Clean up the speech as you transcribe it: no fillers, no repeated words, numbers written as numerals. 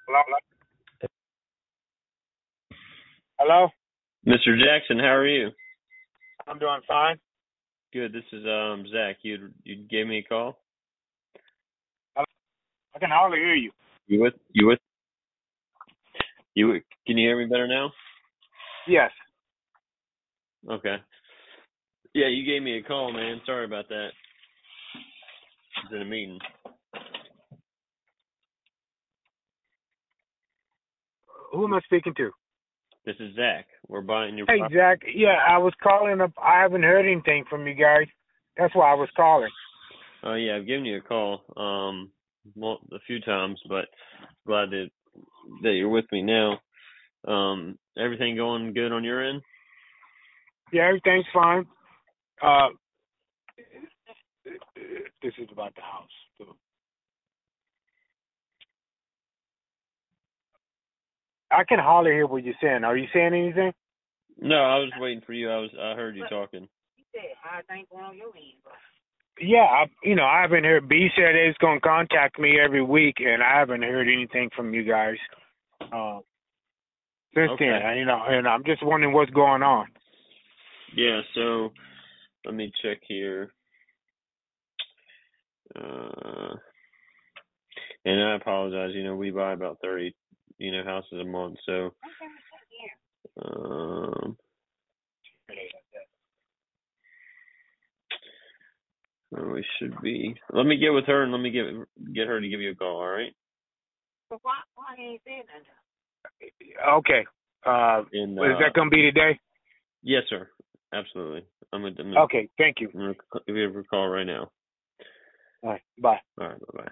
Hello? Hello? Mr. Jackson, how are you? I'm doing fine. Good. This is Zach. You gave me a call. I can hardly hear you. You with you? Can you hear me better now? Yes. Okay. Yeah, you gave me a call, man. Sorry about that. I was in a meeting. Who am I speaking to? This is Zach. We're buying your Hey, property. Zach. Yeah, I was calling up. I haven't heard anything from you guys. That's why I was calling. Oh yeah, I've given you a call a few times, but glad that you're with me now. Everything going good on your end? Yeah, everything's fine. Uh, this is about the house. I can hardly hear what you're saying. Are you saying anything? No, I was waiting for you. I heard you talking. Yeah, I haven't heard. B said it's going to contact me every week, and I haven't heard anything from you guys since Okay. then. And I'm just wondering what's going on. Yeah, so let me check here. And I apologize. We buy about 30, houses a month. So, we should be. Let me get with her and let me get her to give you a call. All right. Okay. And Is that going to be today? yes, sir. Absolutely. I'm Okay. Thank you. gonna give you a call right now. All right. Bye. All right. Bye bye.